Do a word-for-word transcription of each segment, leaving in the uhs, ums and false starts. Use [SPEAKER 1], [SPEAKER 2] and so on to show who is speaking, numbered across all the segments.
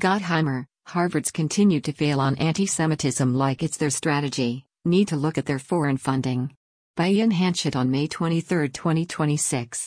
[SPEAKER 1] Gottheimer, Harvard's continued to fail on anti-Semitism like it's their strategy, need to look at their foreign funding. By Ian Hanchett on May twenty-third, twenty twenty-six.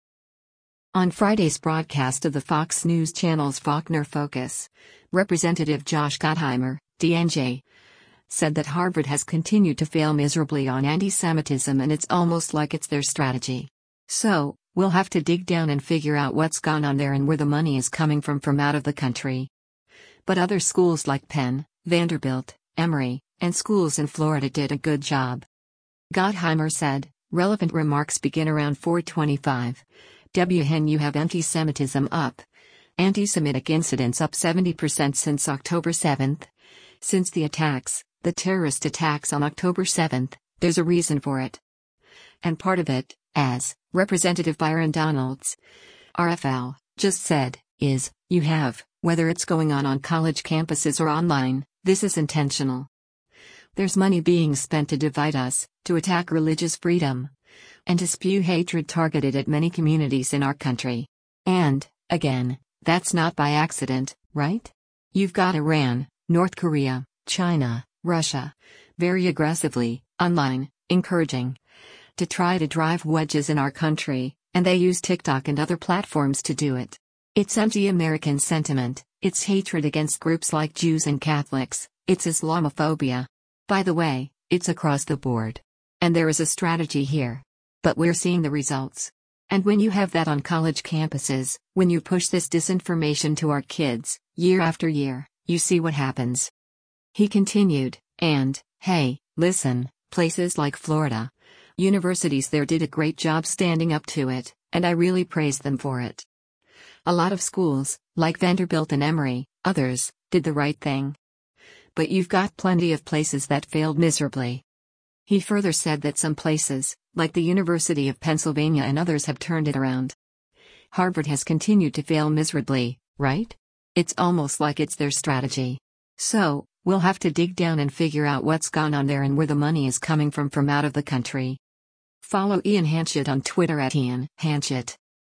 [SPEAKER 1] On Friday's broadcast of the Fox News Channel's Faulkner Focus, Representative Josh Gottheimer, D N J, said that Harvard has continued to fail miserably on anti-Semitism and it's almost like it's their strategy. So, we'll have to dig down and figure out what's gone on there and where the money is coming from from out of the country. But other schools like Penn, Vanderbilt, Emory, and schools in Florida did a good job. Gottheimer said, relevant remarks begin around four twenty-five. W H N you have anti-Semitism up. Anti-Semitic incidents up seventy percent since October seventh. Since the attacks, the terrorist attacks on October seventh, there's a reason for it. And part of it, as Representative Byron Donalds, R F L, just said, is, you have, whether it's going on on college campuses or online, this is intentional. There's money being spent to divide us, to attack religious freedom, and to spew hatred targeted at many communities in our country. And, again, that's not by accident, right? You've got Iran, North Korea, China, Russia, very aggressively, online, encouraging to try to drive wedges in our country, and they use TikTok and other platforms to do it. It's anti-American sentiment, it's hatred against groups like Jews and Catholics, it's Islamophobia. By the way, it's across the board. And there is a strategy here. But we're seeing the results. And when you have that on college campuses, when you push this disinformation to our kids, year after year, you see what happens. He continued, and, hey, listen, places like Florida, universities there did a great job standing up to it, and I really praise them for it. A lot of schools, like Vanderbilt and Emory, others, did the right thing. But you've got plenty of places that failed miserably. He further said that some places, like the University of Pennsylvania and others, have turned it around. Harvard has continued to fail miserably, right? It's almost like it's their strategy. So, we'll have to dig down and figure out what's gone on there and where the money is coming from from out of the country. Follow Ian Hanchett on Twitter at Ian Hanchett.